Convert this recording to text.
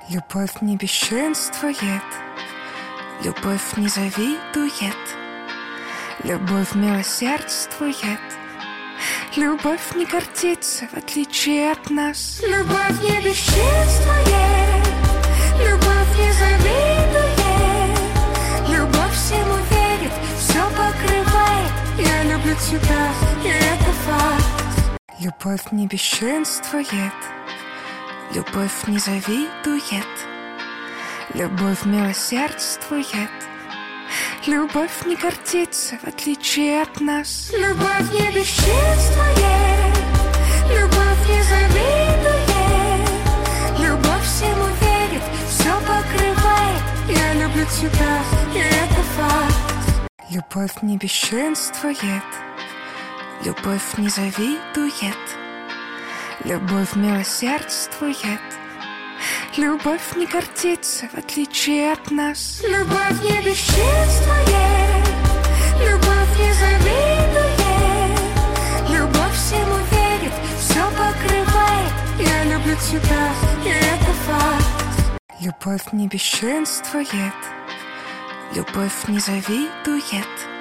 Любовь не бесчинствует, любовь не завидует, любовь милосердствует, любовь не гордится, в отличие от нас. Любовь не бесчинствует, любовь не завидует, любовь всему верит, все покрывает. Я люблю тебя, и это факт. Любовь не бесчинствует, любовь не завидует, любовь милосердствует, любовь не гордится, в отличие от нас. Любовь не бесчинствует, любовь не завидует, любовь всему верит, все покрывает. Я люблю тебя, и это факт. Любовь не бесчинствует, любовь не завидует, любовь милосердствует, любовь не гордится, в отличие от нас. Любовь не бесчинствует, любовь не завидует, любовь всему верит, все покрывает. Я люблю тебя, и это факт. Любовь не бесчинствует, любовь не завидует,